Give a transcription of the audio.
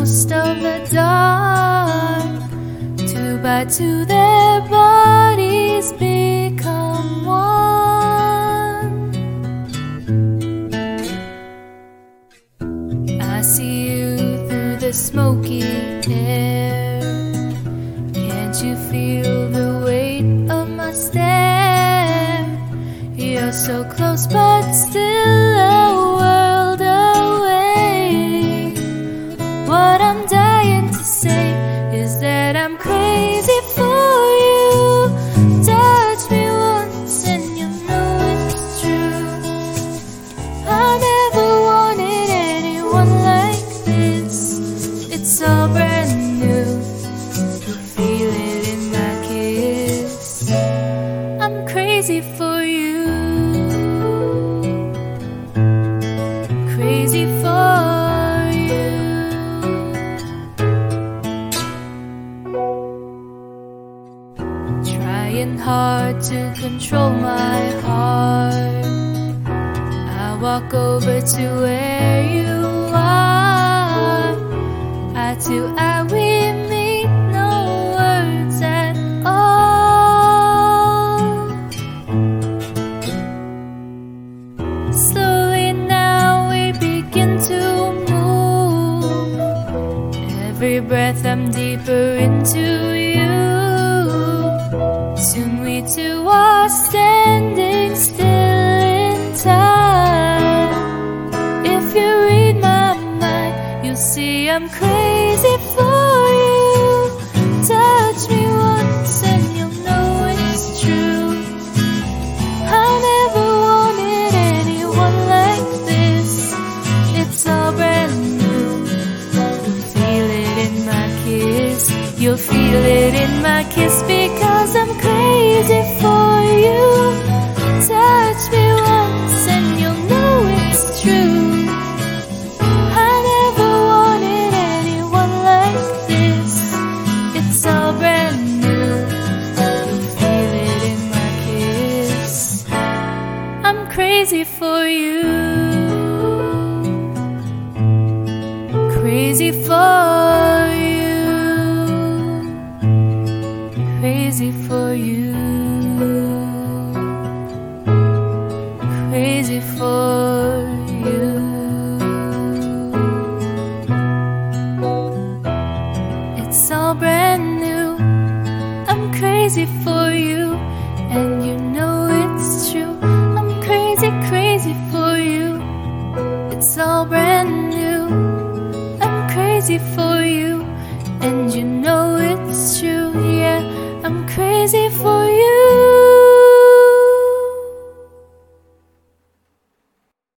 ghost of the dark. Two by two their bodies become one. I see you through the smoky air. Can't you feel the weight of my stare? You're so close but still a world away. What I'm dying to say is that I'm crazy for you. Touch me once and you know it's true. I never wanted anyone like this. It's all brand new. You feel it in my kiss. I'm crazy for you. Crazy for you. Trying hard to control my heart. I walk over to where you are. Eye to eye we meet, no words at all. Slowly now we begin to move. Every breath I'm deeper into you. Soon we two are standing still in time. If you read my mind, you'll see I'm crazy for you. Touch me once and you'll know it's true. I never wanted anyone like this. It's all brand new. You'll feel it in my kiss. You'll feel it in my kiss because I'm crazy for you. Touch me once and you'll know it's true. I never wanted anyone like this. It's all brand new. You'll feel it in my kiss. I'm crazy for you. Crazy for you. Crazy for you. Crazy for you. It's all brand new. I'm crazy for you, and you know it's true. I'm crazy, crazy for you. It's all brand new. I'm crazy for you, and you know it's true. Yeah, I'm crazy for you.